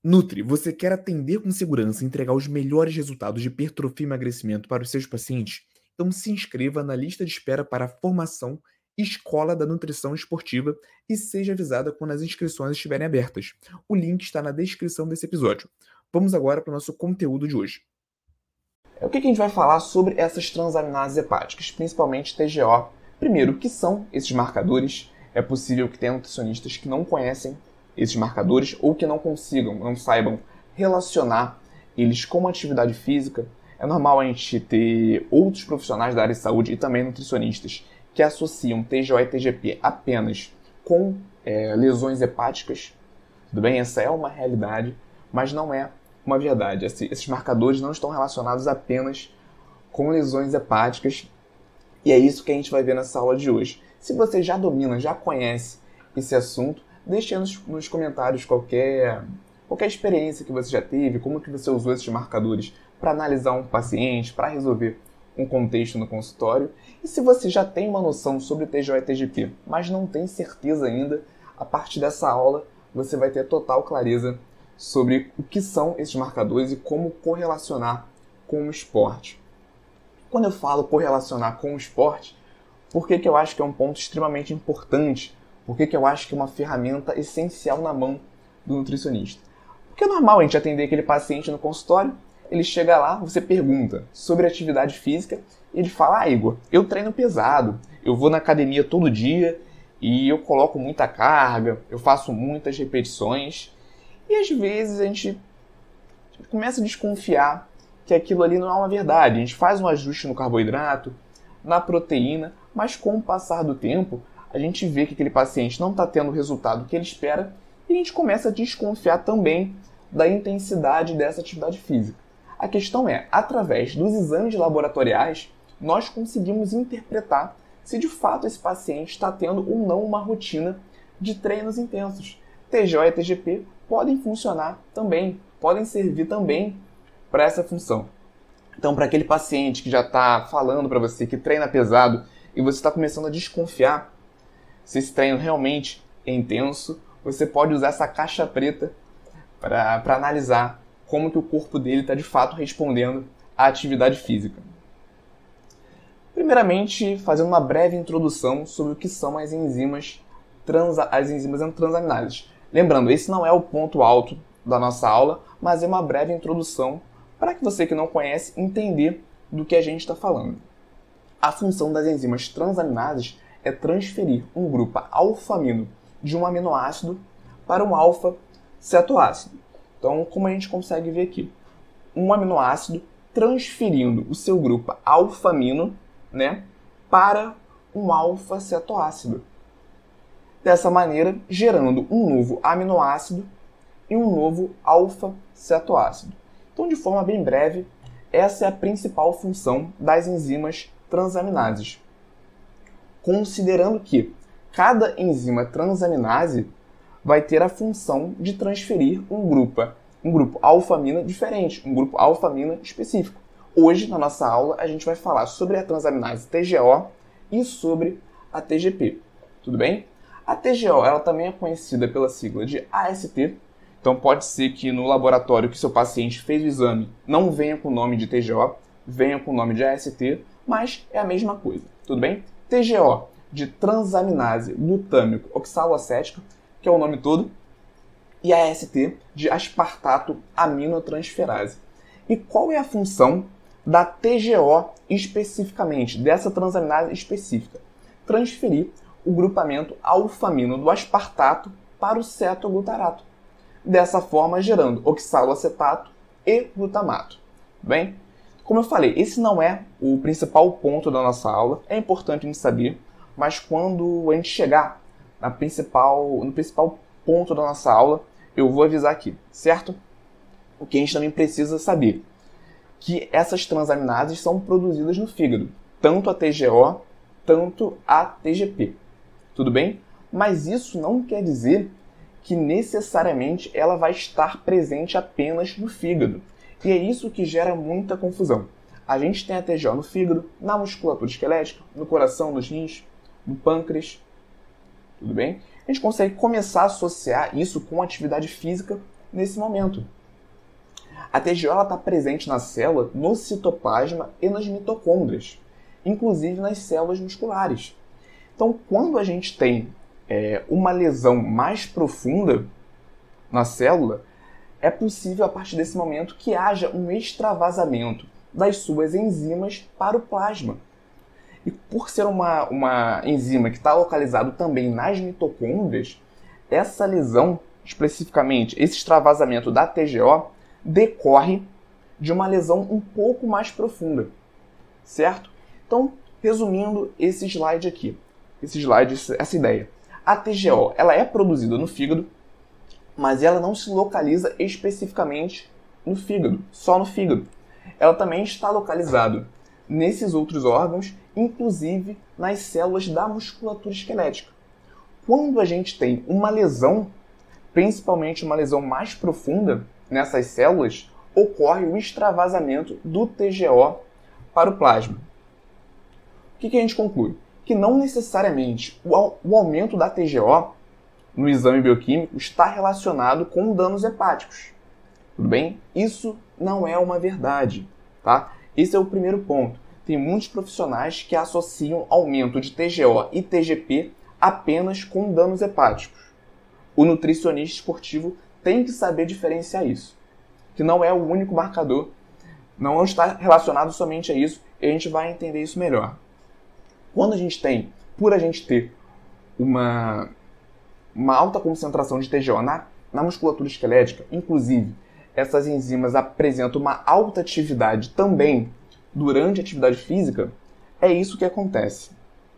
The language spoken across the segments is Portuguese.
Nutri, você quer atender com segurança e entregar os melhores resultados de hipertrofia e emagrecimento para os seus pacientes? Então se inscreva na lista de espera para a formação Escola da Nutrição Esportiva e seja avisada quando as inscrições estiverem abertas. O link está na descrição desse episódio. Vamos agora para o nosso conteúdo de hoje. O que a gente vai falar sobre essas transaminases hepáticas, principalmente TGO. Primeiro, o que são esses marcadores? É possível que tenha nutricionistas que não conhecem esses marcadores ou que não saibam relacionar eles com a atividade física. É normal a gente ter outros profissionais da área de saúde e também nutricionistas que associam TGO e TGP apenas com lesões hepáticas. Tudo bem? Essa é uma realidade, mas não é uma verdade. Esses marcadores não estão relacionados apenas com lesões hepáticas e é isso que a gente vai ver nessa aula de hoje. Se você já domina, já conhece esse assunto, deixe nos comentários qualquer experiência que você já teve, como que você usou esses marcadores para analisar um paciente, para resolver um contexto no consultório. E se você já tem uma noção sobre TGO e TGP, mas não tem certeza ainda, a partir dessa aula você vai ter total clareza sobre o que são esses marcadores e como correlacionar com o esporte. Quando eu falo correlacionar com o esporte, por que eu acho que é um ponto extremamente importante? Por que eu acho que é uma ferramenta essencial na mão do nutricionista? Porque é normal a gente atender aquele paciente no consultório, ele chega lá, você pergunta sobre atividade física, e ele fala, Igor, eu treino pesado, eu vou na academia todo dia e eu coloco muita carga, eu faço muitas repetições. E às vezes a gente começa a desconfiar que aquilo ali não é uma verdade. A gente faz um ajuste no carboidrato, na proteína, mas com o passar do tempo, a gente vê que aquele paciente não está tendo o resultado que ele espera e a gente começa a desconfiar também da intensidade dessa atividade física. A questão é, através dos exames laboratoriais, nós conseguimos interpretar se de fato esse paciente está tendo ou não uma rotina de treinos intensos. TGO e TGP podem funcionar também, podem servir também para essa função. Então, para aquele paciente que já está falando para você que treina pesado e você está começando a desconfiar se esse treino realmente é intenso, você pode usar essa caixa preta para analisar como que o corpo dele está de fato respondendo à atividade física. Primeiramente, fazendo uma breve introdução sobre o que são as enzimas transaminases. Lembrando, esse não é o ponto alto da nossa aula, mas é uma breve introdução para que você que não conhece entender do que a gente está falando. A função das enzimas transaminases é transferir um grupo alfa-amino de um aminoácido para um alfa-cetoácido. Então, como a gente consegue ver aqui, um aminoácido transferindo o seu grupo alfa-amino, para um alfa-cetoácido. Dessa maneira, gerando um novo aminoácido e um novo alfa-cetoácido. Então, de forma bem breve, essa é a principal função das enzimas transaminases. Considerando que cada enzima transaminase vai ter a função de transferir um grupo alfa-amino diferente, um grupo alfa-amino específico. Hoje, na nossa aula, a gente vai falar sobre a transaminase TGO e sobre a TGP. Tudo bem? A TGO ela também é conhecida pela sigla de AST. Então pode ser que no laboratório que seu paciente fez o exame não venha com o nome de TGO, venha com o nome de AST, mas é a mesma coisa. Tudo bem? TGO de transaminase glutâmico oxaloacética, que é o nome todo, e AST de aspartato aminotransferase. E qual é a função da TGO especificamente, dessa transaminase específica? Transferir o grupamento alfa-amino do aspartato para o cetoglutarato. Dessa forma, gerando oxaloacetato e glutamato. Bem, como eu falei, esse não é o principal ponto da nossa aula, é importante a gente saber, mas quando a gente chegar no principal ponto da nossa aula, eu vou avisar aqui, certo? O que a gente também precisa saber, que essas transaminases são produzidas no fígado, tanto a TGO, tanto a TGP. Tudo bem? Mas isso não quer dizer que necessariamente ela vai estar presente apenas no fígado. E é isso que gera muita confusão. A gente tem a TGO no fígado, na musculatura esquelética, no coração, nos rins, no pâncreas. Tudo bem? A gente consegue começar a associar isso com atividade física nesse momento. A TGO está presente na célula, no citoplasma e nas mitocôndrias, inclusive nas células musculares. Então, quando a gente tem uma lesão mais profunda na célula, é possível, a partir desse momento, que haja um extravasamento das suas enzimas para o plasma. E por ser uma enzima que está localizada também nas mitocôndrias, essa lesão, especificamente esse extravasamento da TGO, decorre de uma lesão um pouco mais profunda, certo? Então, resumindo esse slide aqui, essa ideia. A TGO, ela é produzida no fígado, mas ela não se localiza especificamente no fígado, só no fígado. Ela também está localizada nesses outros órgãos, inclusive nas células da musculatura esquelética. Quando a gente tem uma lesão, principalmente uma lesão mais profunda nessas células, ocorre o extravasamento do TGO para o plasma. O que a gente conclui? Que não necessariamente o aumento da TGO no exame bioquímico está relacionado com danos hepáticos. Tudo bem? Isso não é uma verdade, tá? Esse é o primeiro ponto. Tem muitos profissionais que associam aumento de TGO e TGP apenas com danos hepáticos. O nutricionista esportivo tem que saber diferenciar isso, que não é o único marcador, não está relacionado somente a isso, e a gente vai entender isso melhor. Quando a gente tem, por a gente ter uma alta concentração de TGO na musculatura esquelética, inclusive essas enzimas apresentam uma alta atividade também durante a atividade física, é isso que acontece.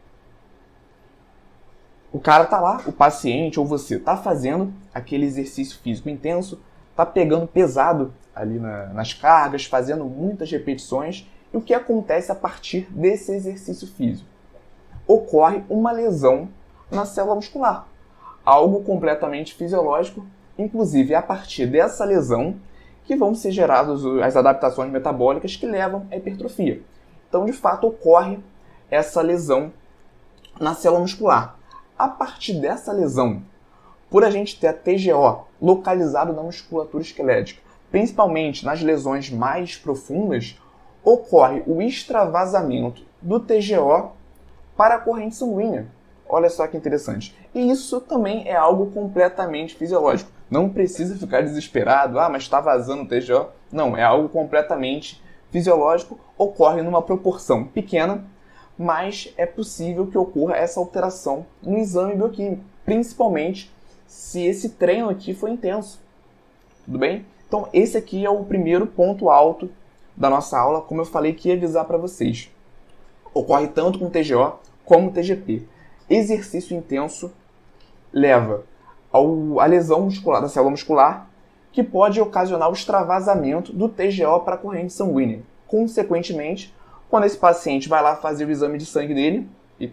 O cara tá lá, o paciente ou você tá fazendo aquele exercício físico intenso, tá pegando pesado ali nas cargas, fazendo muitas repetições, e o que acontece a partir desse exercício físico? Ocorre uma lesão na célula muscular, algo completamente fisiológico, inclusive a partir dessa lesão que vão ser geradas as adaptações metabólicas que levam à hipertrofia. Então, de fato, ocorre essa lesão na célula muscular. A partir dessa lesão, por a gente ter a TGO localizada na musculatura esquelética, principalmente nas lesões mais profundas, ocorre o extravasamento do TGO para a corrente sanguínea. Olha só que interessante. E isso também é algo completamente fisiológico. Não precisa ficar desesperado, mas está vazando o TGO. Não, é algo completamente fisiológico, ocorre numa proporção pequena, mas é possível que ocorra essa alteração no exame bioquímico, principalmente se esse treino aqui foi intenso. Tudo bem? Então esse aqui é o primeiro ponto alto da nossa aula, como eu falei que ia avisar para vocês. Ocorre tanto com TGO como TGP. Exercício intenso leva à lesão muscular da célula muscular, que pode ocasionar o extravasamento do TGO para a corrente sanguínea. Consequentemente, quando esse paciente vai lá fazer o exame de sangue dele,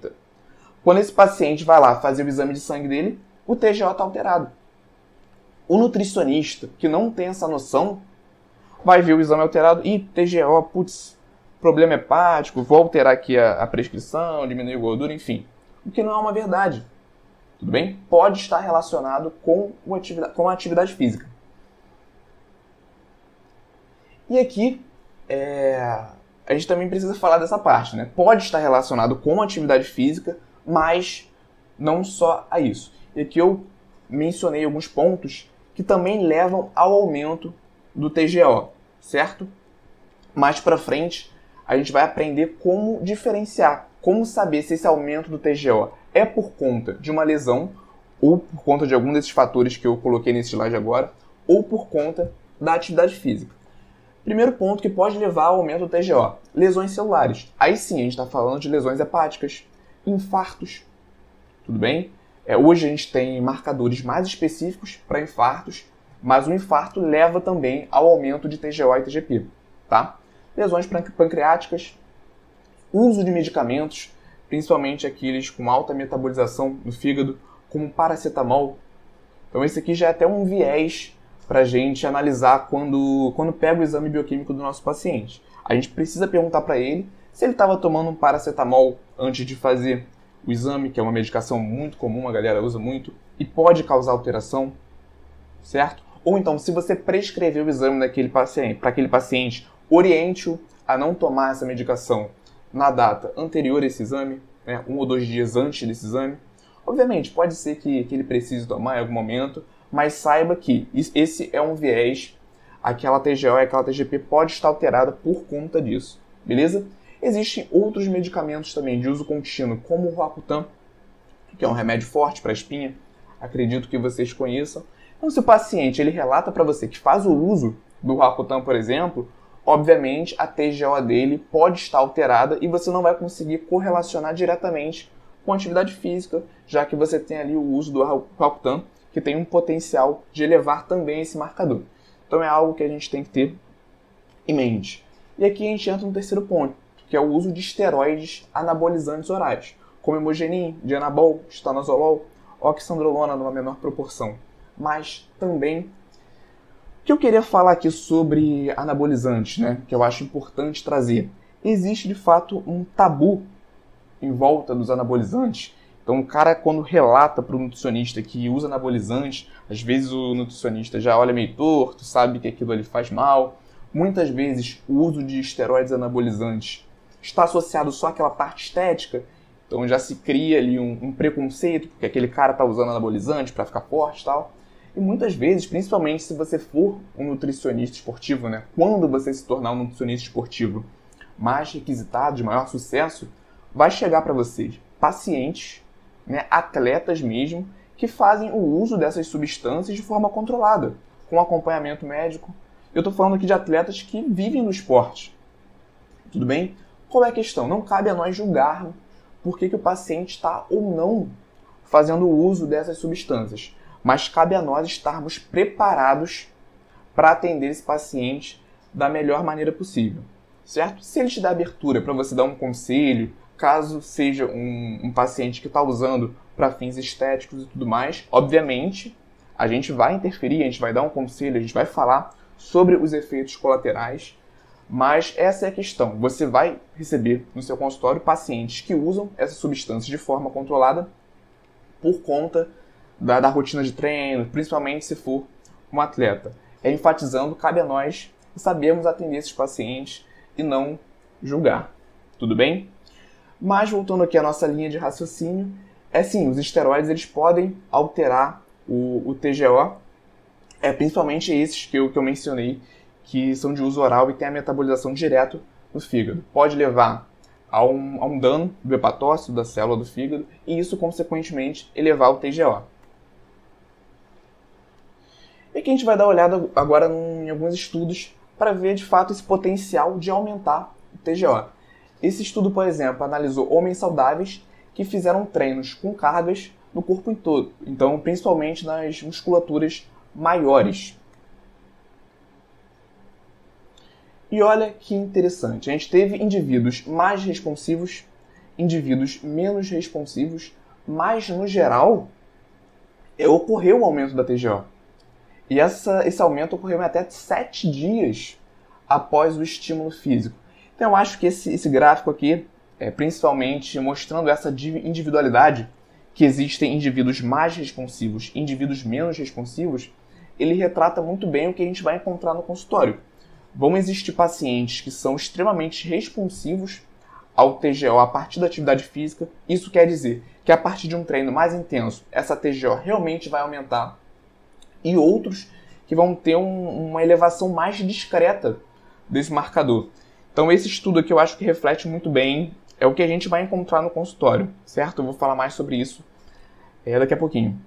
o TGO está alterado. O nutricionista, que não tem essa noção, vai ver o exame alterado e TGO, problema hepático, vou alterar aqui a prescrição, diminuir a gordura, enfim. O que não é uma verdade. Tudo bem? Pode estar relacionado com a atividade física. E aqui, a gente também precisa falar dessa parte, né? Pode estar relacionado com a atividade física, mas não só a isso. E aqui eu mencionei alguns pontos que também levam ao aumento do TGO, certo? Mais para frente, a gente vai aprender como diferenciar, como saber se esse aumento do TGO é por conta de uma lesão, ou por conta de algum desses fatores que eu coloquei nesse slide agora, ou por conta da atividade física. Primeiro ponto que pode levar ao aumento do TGO, lesões celulares. Aí sim, a gente está falando de lesões hepáticas, infartos, tudo bem? Hoje a gente tem marcadores mais específicos para infartos, mas o infarto leva também ao aumento de TGO e TGP, tá? Lesões pancreáticas, uso de medicamentos, principalmente aqueles com alta metabolização no fígado, como paracetamol. Então esse aqui já é até um viés para a gente analisar quando pega o exame bioquímico do nosso paciente. A gente precisa perguntar para ele se ele estava tomando um paracetamol antes de fazer o exame, que é uma medicação muito comum, a galera usa muito, e pode causar alteração, certo? Ou então, se você prescrever o exame para aquele paciente, oriente-o a não tomar essa medicação na data anterior a esse exame, né, 1 ou 2 dias antes desse exame. Obviamente, pode ser que ele precise tomar em algum momento, mas saiba que esse é um viés, aquela TGO e aquela TGP pode estar alterada por conta disso, beleza? Existem outros medicamentos também de uso contínuo, como o Roacutan, que é um remédio forte para a espinha, acredito que vocês conheçam. Então, se o paciente ele relata para você que faz o uso do Roacutan, por exemplo, obviamente a TGO dele pode estar alterada e você não vai conseguir correlacionar diretamente com a atividade física, já que você tem ali o uso do Roacutan, que tem um potencial de elevar também esse marcador. Então é algo que a gente tem que ter em mente. E aqui a gente entra no terceiro ponto, que é o uso de esteroides anabolizantes orais, como Hemogenin, Dianabol, Stanozolol, Oxandrolona numa menor proporção. Mas também, o que eu queria falar aqui sobre anabolizantes, né, que eu acho importante trazer. Existe de fato um tabu em volta dos anabolizantes. Então o cara, quando relata para o nutricionista que usa anabolizante, às vezes o nutricionista já olha meio torto, sabe que aquilo ali faz mal. Muitas vezes o uso de esteroides anabolizantes está associado só àquela parte estética, então já se cria ali um preconceito, porque aquele cara está usando anabolizante para ficar forte e tal. E muitas vezes, principalmente se você for um nutricionista esportivo, né, quando você se tornar um nutricionista esportivo mais requisitado, de maior sucesso, vai chegar para vocês pacientes, né, atletas mesmo, que fazem o uso dessas substâncias de forma controlada, com acompanhamento médico. Eu estou falando aqui de atletas que vivem no esporte. Tudo bem? Qual é a questão? Não cabe a nós julgarmos por que o paciente está ou não fazendo o uso dessas substâncias, mas cabe a nós estarmos preparados para atender esse paciente da melhor maneira possível, certo? Se ele te dá abertura para você dar um conselho, caso seja um paciente que está usando para fins estéticos e tudo mais, obviamente a gente vai interferir, a gente vai dar um conselho, a gente vai falar sobre os efeitos colaterais, mas essa é a questão. Você vai receber no seu consultório pacientes que usam essas substâncias de forma controlada por conta da rotina de treino, principalmente se for um atleta. Enfatizando, cabe a nós sabermos atender esses pacientes e não julgar. Tudo bem? Mas voltando aqui à nossa linha de raciocínio, sim, os esteroides eles podem alterar o TGO, principalmente esses que eu mencionei, que são de uso oral e têm a metabolização direto no fígado. Pode levar a um dano do hepatócito, da célula do fígado, e isso, consequentemente, elevar o TGO. E aqui a gente vai dar uma olhada agora em alguns estudos para ver, de fato, esse potencial de aumentar o TGO. Esse estudo, por exemplo, analisou homens saudáveis que fizeram treinos com cargas no corpo em todo, então principalmente nas musculaturas maiores. E olha que interessante, a gente teve indivíduos mais responsivos, indivíduos menos responsivos, mas no geral ocorreu um aumento da TGO. E esse aumento ocorreu em até 7 dias após o estímulo físico. Então eu acho que esse gráfico aqui, principalmente mostrando essa individualidade, que existem indivíduos mais responsivos e indivíduos menos responsivos, ele retrata muito bem o que a gente vai encontrar no consultório. Vão existir pacientes que são extremamente responsivos ao TGO a partir da atividade física. Isso quer dizer que a partir de um treino mais intenso, essa TGO realmente vai aumentar. E outros que vão ter uma elevação mais discreta desse marcador. Então esse estudo aqui eu acho que reflete muito bem, é o que a gente vai encontrar no consultório, certo? Eu vou falar mais sobre isso daqui a pouquinho.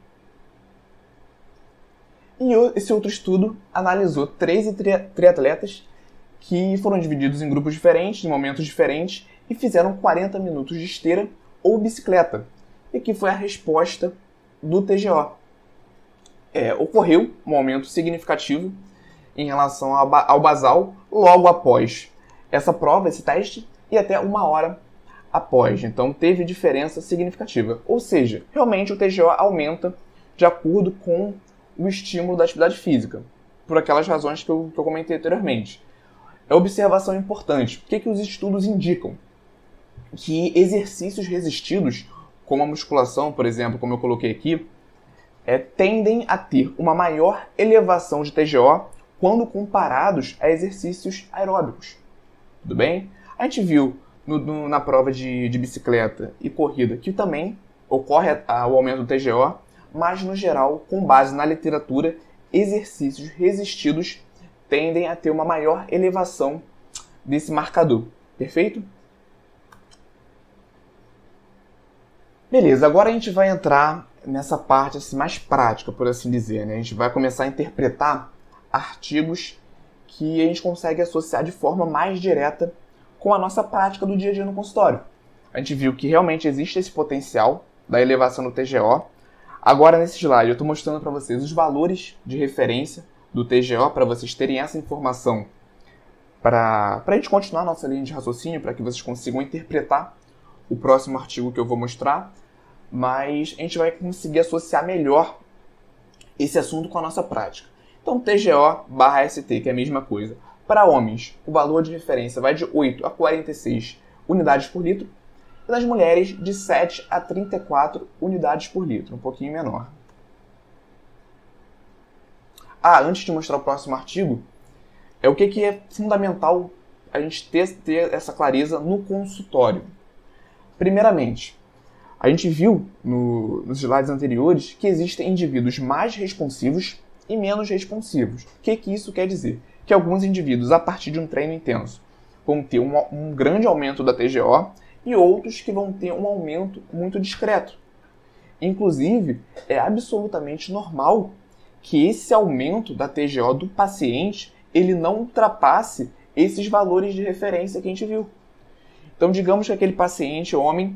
E esse outro estudo analisou 13 triatletas que foram divididos em grupos diferentes, em momentos diferentes, e fizeram 40 minutos de esteira ou bicicleta. E aqui foi a resposta do TGO. Ocorreu um aumento significativo em relação ao basal logo após essa prova, esse teste, e até 1 hora após. Então teve diferença significativa. Ou seja, realmente o TGO aumenta de acordo com o estímulo da atividade física, por aquelas razões que eu comentei anteriormente. É observação importante. O que os estudos indicam? Que exercícios resistidos, como a musculação, por exemplo, como eu coloquei aqui, tendem a ter uma maior elevação de TGO quando comparados a exercícios aeróbicos. Tudo bem? A gente viu na prova de bicicleta e corrida que também ocorre o aumento do TGO, mas no geral, com base na literatura, exercícios resistidos tendem a ter uma maior elevação desse marcador. Perfeito? Beleza, agora a gente vai entrar nessa parte assim, mais prática, por assim dizer, né? A gente vai começar a interpretar artigos que a gente consegue associar de forma mais direta com a nossa prática do dia a dia no consultório. A gente viu que realmente existe esse potencial da elevação do TGO. Agora, nesse slide, eu estou mostrando para vocês os valores de referência do TGO, para vocês terem essa informação para a gente continuar a nossa linha de raciocínio, para que vocês consigam interpretar o próximo artigo que eu vou mostrar. Mas a gente vai conseguir associar melhor esse assunto com a nossa prática. Então, TGO/ST, que é a mesma coisa. Para homens, o valor de referência vai de 8 a 46 unidades por litro. E nas mulheres, de 7 a 34 unidades por litro, um pouquinho menor. Antes de mostrar o próximo artigo, o que é fundamental a gente ter essa clareza no consultório. Primeiramente, a gente viu nos slides anteriores que existem indivíduos mais responsivos e menos responsivos. O que isso quer dizer? Que alguns indivíduos, a partir de um treino intenso, vão ter um grande aumento da TGO e outros que vão ter um aumento muito discreto. Inclusive, é absolutamente normal que esse aumento da TGO do paciente ele não ultrapasse esses valores de referência que a gente viu. Então, digamos que aquele paciente, homem,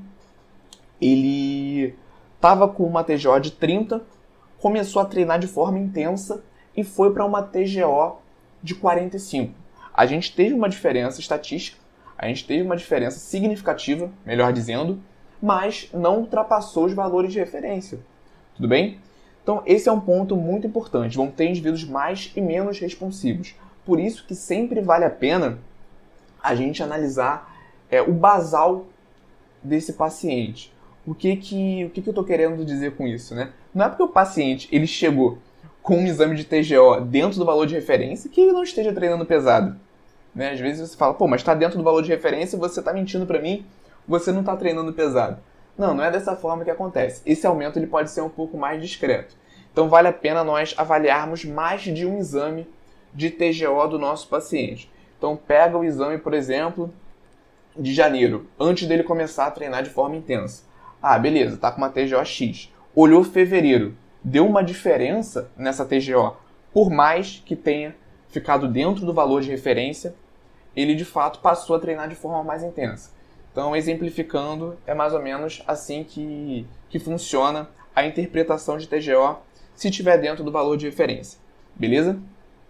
ele estava com uma TGO de 30, começou a treinar de forma intensa e foi para uma TGO de 45. A gente teve uma diferença estatística, a gente teve uma diferença significativa, melhor dizendo, mas não ultrapassou os valores de referência. Tudo bem? Então, esse é um ponto muito importante. Vão ter indivíduos mais e menos responsivos. Por isso que sempre vale a pena a gente analisar o basal desse paciente. O que eu estou querendo dizer com isso, né? Não é porque o paciente ele chegou com um exame de TGO dentro do valor de referência que ele não esteja treinando pesado. Né? Às vezes você fala, mas está dentro do valor de referência, você está mentindo para mim, você não está treinando pesado. Não é dessa forma que acontece. Esse aumento ele pode ser um pouco mais discreto. Então vale a pena nós avaliarmos mais de um exame de TGO do nosso paciente. Então pega o exame, por exemplo, de janeiro, antes dele começar a treinar de forma intensa. Beleza, está com uma TGO X. Olhou fevereiro, deu uma diferença nessa TGO. Por mais que tenha ficado dentro do valor de referência, ele de fato passou a treinar de forma mais intensa. Então, exemplificando, é mais ou menos assim que funciona a interpretação de TGO se estiver dentro do valor de referência. Beleza?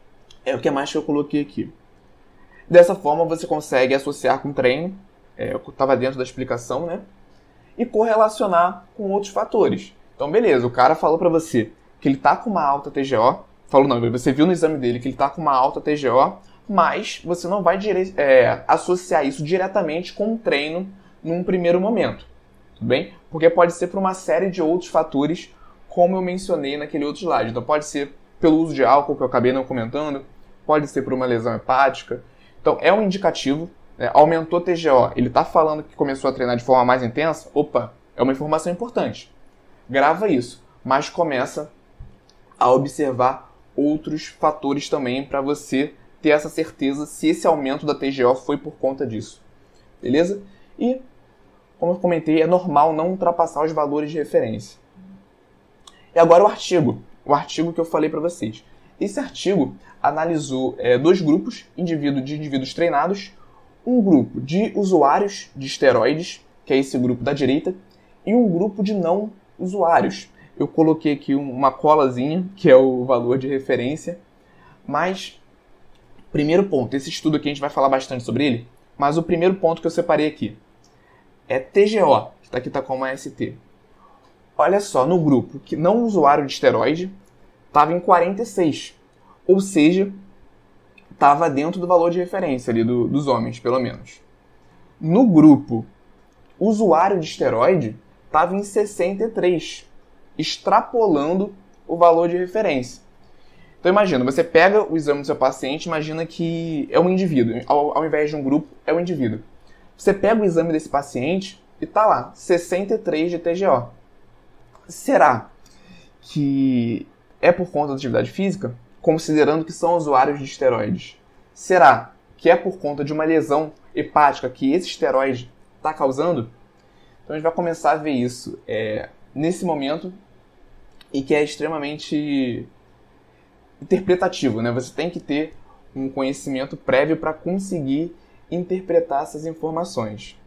O que mais que eu coloquei aqui. Dessa forma, você consegue associar com o treino, estava dentro da explicação, né? E correlacionar com outros fatores. Então, beleza, o cara falou para você que ele está com uma alta TGO, você viu no exame dele que ele está com uma alta TGO, mas você não vai associar isso diretamente com o treino num primeiro momento, tudo bem? Porque pode ser por uma série de outros fatores, como eu mencionei naquele outro slide. Então, pode ser pelo uso de álcool, que eu acabei não comentando, pode ser por uma lesão hepática. Então, é um indicativo. Aumentou TGO, ele está falando que começou a treinar de forma mais intensa, é uma informação importante. Grava isso, mas começa a observar outros fatores também para você ter essa certeza se esse aumento da TGO foi por conta disso. Beleza? E, como eu comentei, é normal não ultrapassar os valores de referência. E agora o artigo que eu falei para vocês. Esse artigo analisou dois grupos de indivíduos treinados, um grupo de usuários de esteroides, que é esse grupo da direita, e um grupo de não usuários. Eu coloquei aqui uma colazinha, que é o valor de referência, mas, primeiro ponto, esse estudo aqui a gente vai falar bastante sobre ele, mas o primeiro ponto que eu separei aqui é TGO, que aqui está como AST. Olha só, no grupo que não usuário de esteroide, estava em 46, ou seja, estava dentro do valor de referência ali dos homens, pelo menos. No grupo usuário de esteroide, estava em 63, extrapolando o valor de referência. Então imagina, você pega o exame do seu paciente, imagina que é um indivíduo, ao invés de um grupo, é um indivíduo. Você pega o exame desse paciente e tá lá, 63 de TGO. Será que é por conta da atividade física, considerando que são usuários de esteroides? Será que é por conta de uma lesão hepática que esse esteroide está causando? Então a gente vai começar a ver isso nesse momento, e que é extremamente interpretativo, né? Você tem que ter um conhecimento prévio para conseguir interpretar essas informações.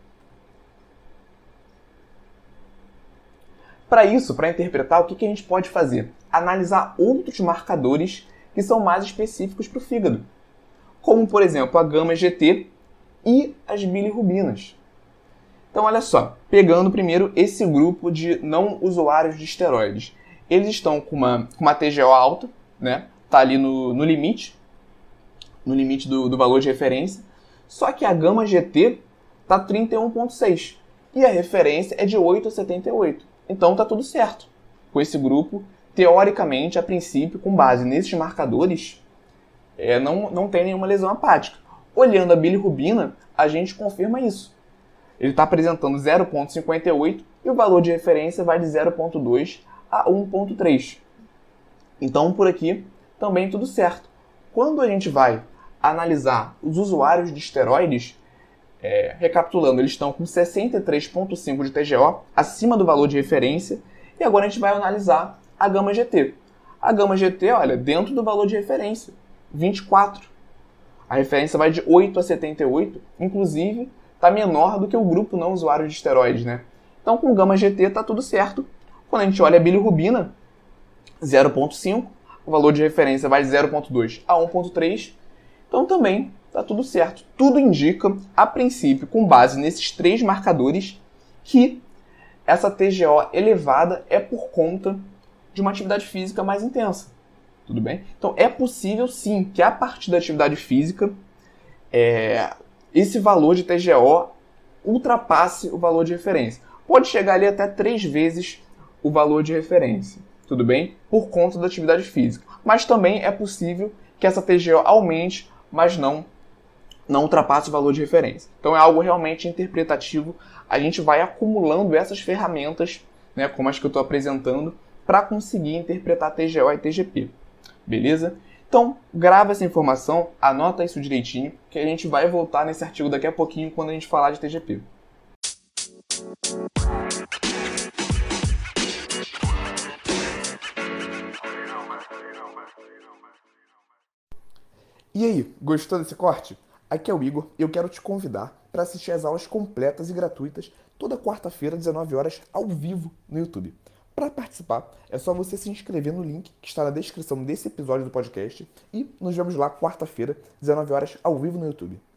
Para isso, para interpretar, o que a gente pode fazer? Analisar outros marcadores que são mais específicos para o fígado, como, por exemplo, a gama-GT e as bilirrubinas. Então, olha só, pegando primeiro esse grupo de não usuários de esteroides. Eles estão com uma TGO alta, né? Tá ali no limite do valor de referência, só que a gama-GT tá 31,6 e a referência é de 8,78. Então tá tudo certo. Com esse grupo, teoricamente, a princípio, com base nesses marcadores, não tem nenhuma lesão hepática. Olhando a bilirrubina, a gente confirma isso. Ele está apresentando 0,58 e o valor de referência vai de 0,2 a 1,3. Então, por aqui, também tudo certo. Quando a gente vai analisar os usuários de esteroides, recapitulando, eles estão com 63,5 de TGO, acima do valor de referência, e agora a gente vai analisar a gama-GT. A gama-GT, olha, dentro do valor de referência, 24. A referência vai de 8 a 78, inclusive está menor do que o grupo não usuário de esteroides, né? Então, com gama-GT está tudo certo. Quando a gente olha a bilirrubina, 0,5, o valor de referência vai de 0,2 a 1,3, então também está tudo certo. Tudo indica, a princípio, com base nesses três marcadores, que essa TGO elevada é por conta de uma atividade física mais intensa. Tudo bem? Então é possível sim que a partir da atividade física esse valor de TGO ultrapasse o valor de referência. Pode chegar ali até 3 vezes o valor de referência, tudo bem? Por conta da atividade física. Mas também é possível que essa TGO aumente, mas não ultrapasse o valor de referência. Então é algo realmente interpretativo. A gente vai acumulando essas ferramentas, né, como as que eu estou apresentando, para conseguir interpretar TGO e TGP. Beleza? Então, grava essa informação, anota isso direitinho, que a gente vai voltar nesse artigo daqui a pouquinho quando a gente falar de TGP. E aí, gostou desse corte? Aqui é o Igor e eu quero te convidar para assistir às aulas completas e gratuitas toda quarta-feira, 19 horas, ao vivo no YouTube. Para participar, é só você se inscrever no link que está na descrição desse episódio do podcast e nos vemos lá quarta-feira, 19 horas, ao vivo no YouTube.